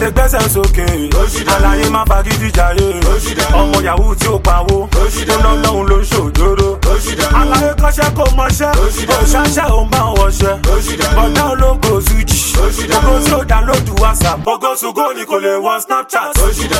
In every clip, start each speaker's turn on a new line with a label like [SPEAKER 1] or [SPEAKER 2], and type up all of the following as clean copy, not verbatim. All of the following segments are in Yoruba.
[SPEAKER 1] tètè gbẹ́sẹ̀ sókè àlàyé má fagídí jayé ọmọ yahoo tí ó pawó tó lọ́lọ́hun ló ń ṣòjóró àlàyé kọ́ṣẹ́ kò mọṣẹ́ òṣàṣẹ́ ò ń bá wọṣẹ́ bọ̀dá ológo Suji ògo tí ó dánlódù WhatsApp ògo ṣùgbọ́n ni kò lè wọ Snapchat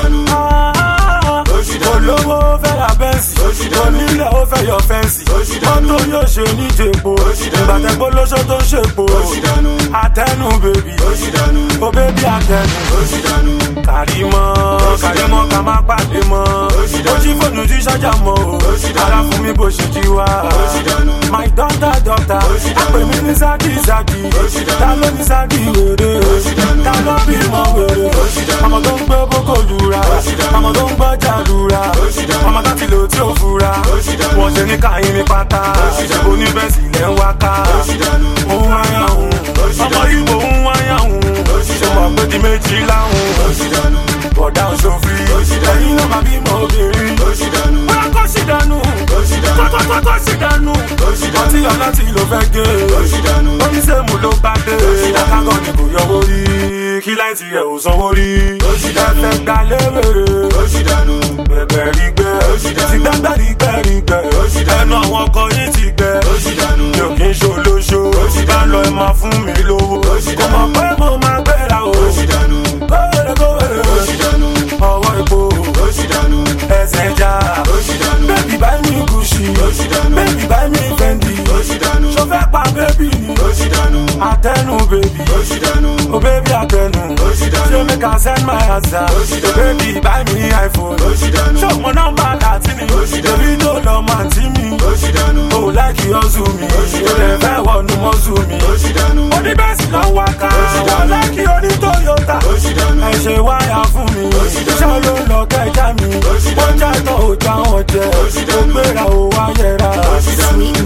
[SPEAKER 1] olówó fẹ́ ra bẹ́ǹsì onílẹ̀ ó fẹ́ yọ fẹ́ǹsì mọ́tò yóò ṣe níjẹ̀po ìgbàtẹ́gbó lóṣó tó ń ṣèpo àtẹnu bèbí ó bébí àtẹnu kàrímọ́ ká má pàdé mọ́ ó jí fóònù tí ṣájà mọ́ ara fún mi bó ṣe jí wá my daughter àpè mi ní sáàkì ta ló ní sáàkì wèrè ta ló bímọ wèrè ọmọ tó ń gbé bókò lura ọmọ tó ń gbọ́ jàdúrà ọmọ láti lò tí ó fura wọ́n ṣe ní káyín ní pátá oníbẹ̀sì lẹ́ ń wáká òun wáyà òun ọmọ ìbò ń wáyà òun ṣe mọ̀ pé di méjì láhùn bọ̀dá òṣòfin ẹ̀yìn náà máa bímọ obìnrin bóyá kó sì dànù kó sì dànù ọtí ọ̀nà tí ló fẹ́ gé oníṣèmù ló bá dé akágọ́ ni kò yọwọ́ rí kí láìsí ẹ̀ ò sanwó rí ẹ̀fẹ̀ gbà léwèrè bẹ̀bẹ̀ rí gbẹ́ ti gbẹ́gbẹ́ rí gbẹ́ ẹnu àwọn ọkọ yìí ti gbẹ́ mi ò kí ń ṣolóṣó bá lọ ẹ máa fún mi lówó kò mọ̀ pé mo máa gbéra o ọwọ́ epo ẹsẹ̀ já baby buy me Gucci baby buy me Fendi ṣo fẹ́ pa baby ni àtẹnu baby oh baby àtẹnu ṣe make I send my answer baby buy me iPhone ṣo mo nọ́mbà láti ni baby tó lọ máa tí mi oh like hustle mi ó lè fẹ́ wọnú mọ́sù mi oníbẹ̀sì lọ wá ká wọ́n like oní Toyota ẹ ṣe wáyà fún mi iṣẹ́ ló lọ kẹjá mi wọ́n já tán ó já wọn jẹ ó gbéra ó wáyẹra.